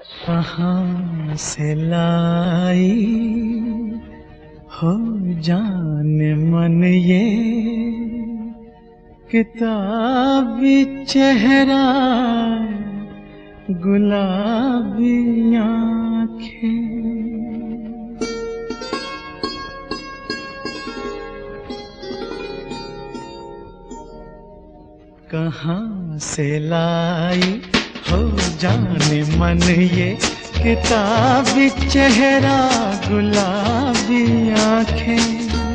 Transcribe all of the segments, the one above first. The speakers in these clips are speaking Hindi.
कहाँ से लाई हो जाने मन ये किताबी चेहरा गुलाबी आँखें। कहाँ से लाई हो जाने मन ये किताबी चेहरा गुलाबी आँखें।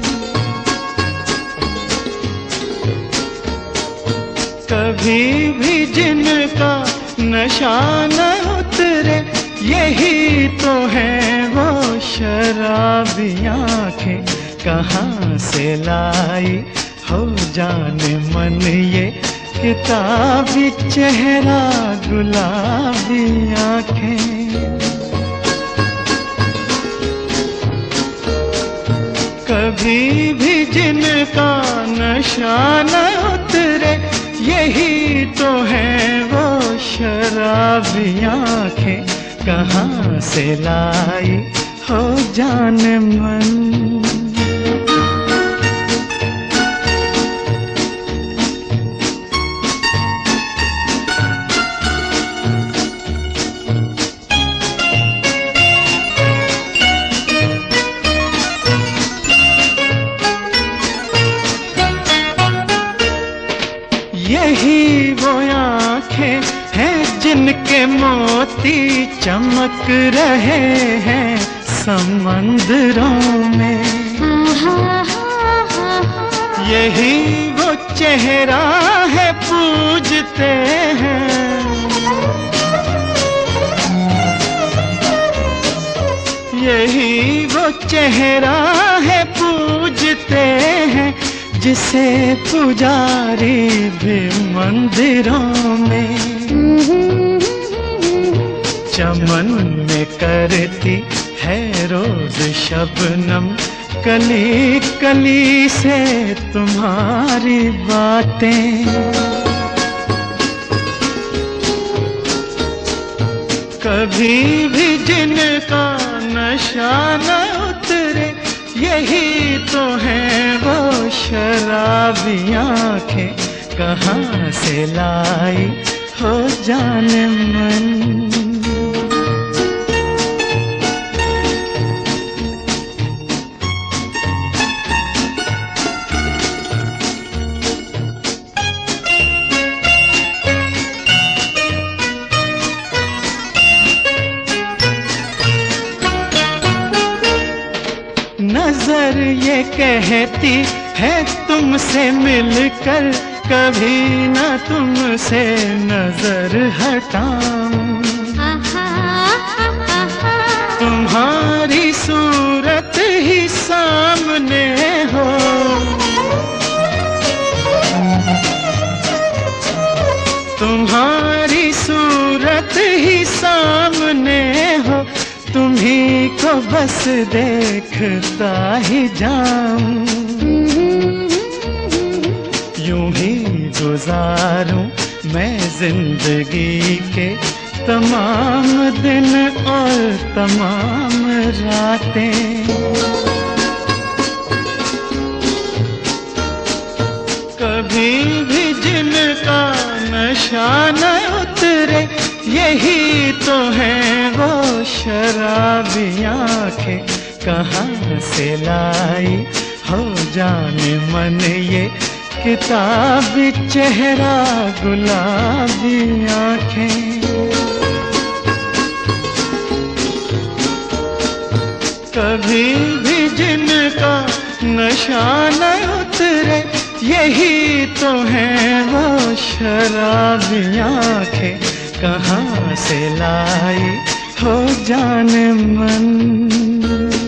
कभी भी जिनका नशा न उतरे यही तो है वो शराबी आँखें। कहाँ से लाई हो जाने मन ये किताबी चेहरा गुलाबी आँखें। कभी भी जिनका नशा न उतरे यही तो है वो शराबी आँखें। कहाँ से लाई हो जाने मन। यही वो आँखें हैं जिनके मोती चमक रहे हैं समंदरों में। यही वो चेहरा है पूजते हैं। यही वो चेहरा है पूजते हैं जिसे पुजारी भी मंदिरों में। चमन में करती है रोज शबनम कली कली से तुम्हारी बातें। कभी भी जिनका नशा न उतरे यही तो है वो शराबी आँखें। कहाँ से लाई हो जाने मन। नजर ये कहती है तुमसे मिलकर कभी न तुमसे नजर हटाऊं। तुम्हारी सूरत ही सामने हो। तुम्हारी सूरत ही सामने हो। तुम्ही को बस देखता ही जाऊं। यूं ही गुजारूं मैं जिंदगी के तमाम दिन और तमाम रातें। कभी भी जिनका नशा न उतरे यही तो है वो शराबी आँखें। कहाँ से लाई हो जाने मन ये किताबी चेहरा गुलाबी आँखें। कभी भी जिनका नशा न उतरे यही तो है वो शराबी आँखें। कहाँ से लाई हो जाने मन।